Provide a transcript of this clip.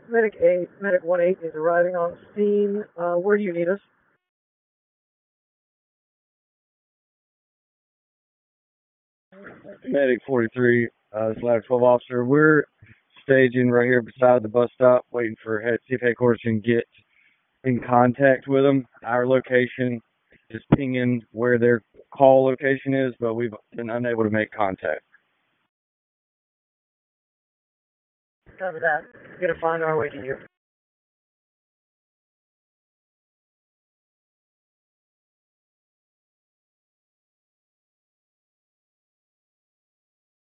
Medic 8, Medic 1-8 is arriving on scene. Where do you need us? Medic 43, this Ladder 12 officer. We're staging right here beside the bus stop, waiting for Chief Headquarters to get in contact with them. Our location is pinging where their call location is, but we've been unable to make contact. Copy that. We're going to find our way to you.